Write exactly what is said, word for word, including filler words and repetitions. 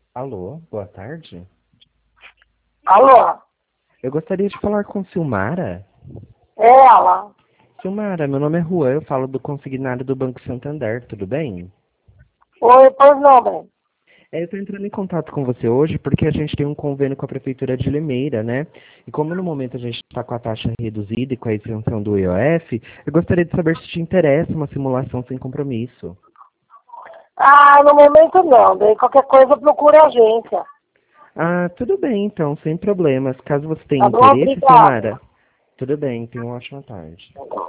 Alô, boa tarde. Alô? Eu gostaria de falar com Silmara. É ela. Silmara, meu nome é Juan, eu falo do consignário do Banco Santander, tudo bem? Oi, pois não, bem. É, eu estou entrando em contato com você hoje porque a gente tem um convênio com a Prefeitura de Limeira, né? E como no momento a gente está com a taxa reduzida e com a isenção do I O F, eu gostaria de saber se te interessa uma simulação sem compromisso. Ah, no momento não, bem. Qualquer coisa procure a agência. Ah, tudo bem então, sem problemas. Caso você tenha Tá bom? interesse, Obrigada. Silmara, tudo bem, tenha uma ótima tarde.